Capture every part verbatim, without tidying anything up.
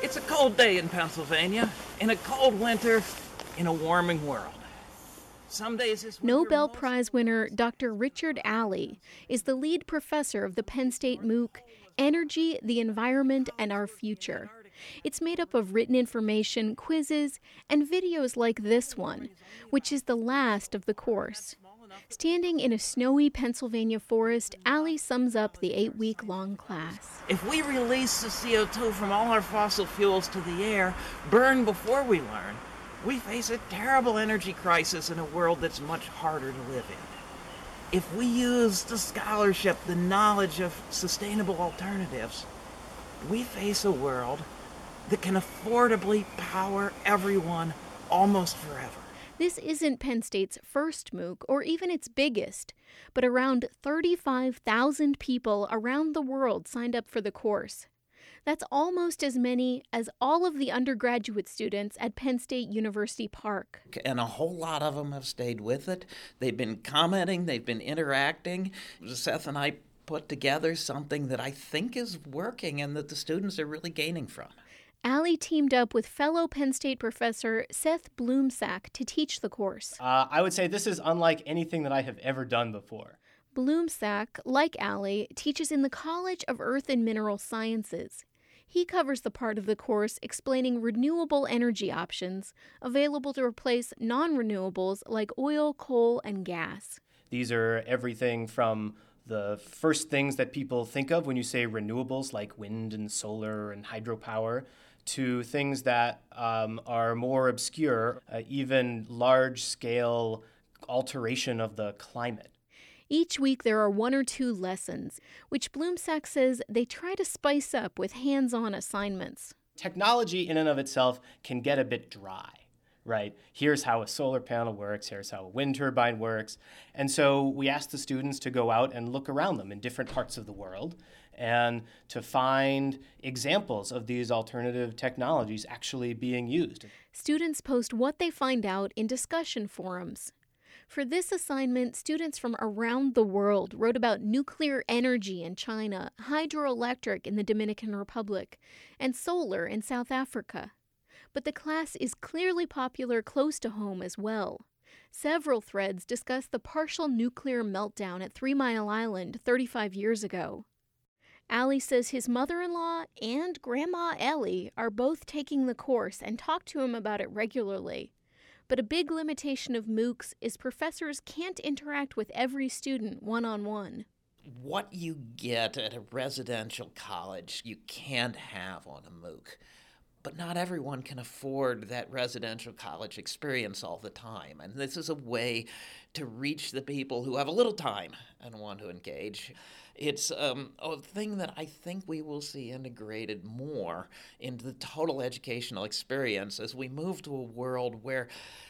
It's a cold day in Pennsylvania, in a cold winter, in a warming world. Some days this winter Nobel most- Prize winner Doctor Richard Alley is the lead professor of the Penn State MOOC, Energy, the Environment, and Our Future. It's made up of written information, quizzes, and videos like this one, which is the last of the course. Standing in a snowy Pennsylvania forest, Alley sums up the eight-week-long class. If we release the C O two from all our fossil fuels to the air, burn before we learn, we face a terrible energy crisis in a world that's much harder to live in. If we use the scholarship, the knowledge of sustainable alternatives, we face a world that can affordably power everyone almost forever. This isn't Penn State's first MOOC, or even its biggest, but around thirty-five thousand people around the world signed up for the course. That's almost as many as all of the undergraduate students at Penn State University Park. And a whole lot of them have stayed with it. They've been commenting, they've been interacting. Seth and I put together something that I think is working and that the students are really gaining from. Alley teamed up with fellow Penn State professor Seth Bloomsack to teach the course. Uh, I would say this is unlike anything that I have ever done before. Bloomsack, like Alley, teaches in the College of Earth and Mineral Sciences. He covers the part of the course explaining renewable energy options available to replace non-renewables like oil, coal, and gas. These are everything from the first things that people think of when you say renewables, like wind and solar and hydropower, to things that um, are more obscure, uh, even large-scale alteration of the climate. Each week there are one or two lessons, which Bloomsack says they try to spice up with hands-on assignments. Technology in and of itself can get a bit dry, right? Here's how a solar panel works, here's how a wind turbine works. And so we asked the students to go out and look around them in different parts of the world and to find examples of these alternative technologies actually being used. Students post what they find out in discussion forums. For this assignment, students from around the world wrote about nuclear energy in China, hydroelectric in the Dominican Republic, and solar in South Africa. But the class is clearly popular close to home as well. Several threads discuss the partial nuclear meltdown at Three Mile Island thirty-five years ago. Alley says his mother-in-law and Grandma Ellie are both taking the course and talk to him about it regularly. But a big limitation of MOOCs is professors can't interact with every student one-on-one. What you get at a residential college, you can't have on a MOOC. But not everyone can afford that residential college experience all the time. And this is a way to reach the people who have a little time and want to engage. It's um, a thing that I think we will see integrated more into the total educational experience as we move to a world where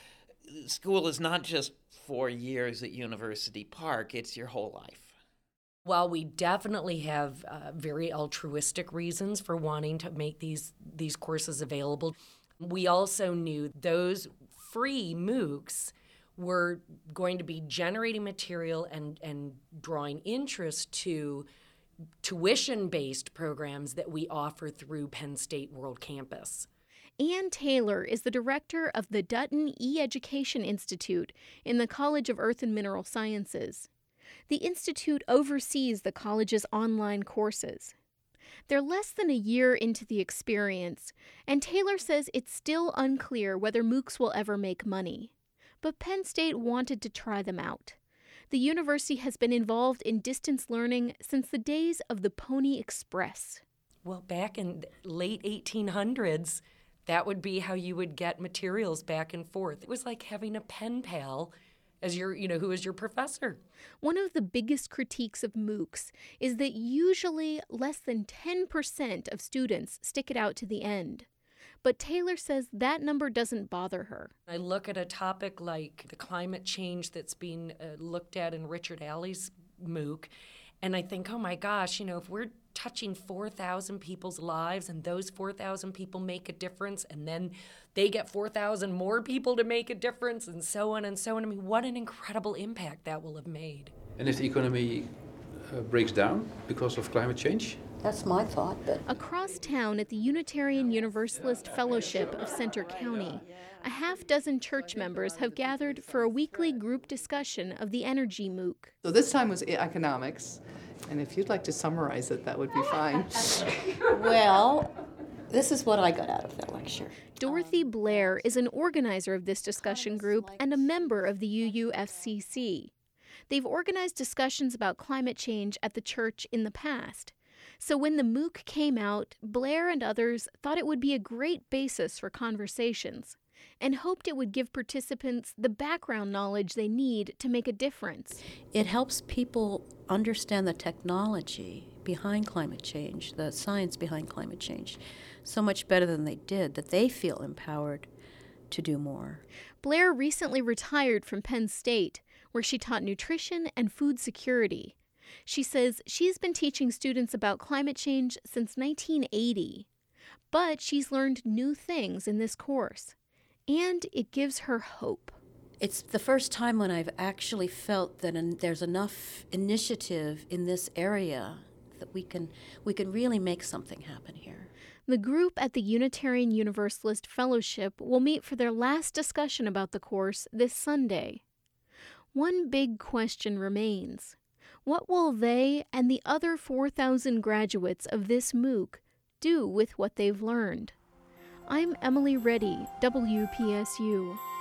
school is not just four years at University Park, it's your whole life. While we definitely have uh, very altruistic reasons for wanting to make these these courses available, we also knew those free MOOCs were going to be generating material and, and drawing interest to tuition-based programs that we offer through Penn State World Campus. Ann Taylor is the director of the Dutton E-Education Institute in the College of Earth and Mineral Sciences. The institute oversees the college's online courses. They're less than a year into the experience, and Taylor says it's still unclear whether MOOCs will ever make money. But Penn State wanted to try them out. The university has been involved in distance learning since the days of the Pony Express. Well, back in the late eighteen hundreds, that would be how you would get materials back and forth. It was like having a pen pal as your, you know, who is your professor. One of the biggest critiques of MOOCs is that usually less than ten percent of students stick it out to the end. But Taylor says that number doesn't bother her. I look at a topic like the climate change that's being uh, looked at in Richard Alley's MOOC, and I think, oh my gosh, you know, if we're touching four thousand people's lives and those four thousand people make a difference and then they get four thousand more people to make a difference and so on and so on. I mean, what an incredible impact that will have made. And if the economy uh, breaks down because of climate change, That's my thought, but Across town at the Unitarian Universalist Fellowship of Center County, a half dozen church members have gathered for a weekly group discussion of the Energy MOOC. So this time was economics, and if you'd like to summarize it, that would be fine. well, this is what I got out of that lecture. Dorothy Blair is an organizer of this discussion group and a member of the U U F C C. They've organized discussions about climate change at the church in the past. So when the MOOC came out, Blair and others thought it would be a great basis for conversations and hoped it would give participants the background knowledge they need to make a difference. It helps people understand the technology behind climate change, the science behind climate change, so much better than they did, that they feel empowered to do more. Blair recently retired from Penn State, where she taught nutrition and food security. She says she's been teaching students about climate change since nineteen eighty, but she's learned new things in this course, and it gives her hope. It's the first time when I've actually felt that an, there's enough initiative in this area that we can we can really make something happen here. The group at the Unitarian Universalist Fellowship will meet for their last discussion about the course this Sunday. One big question remains. What will they and the other four thousand graduates of this MOOC do with what they've learned? I'm Emily Reddy, W P S U.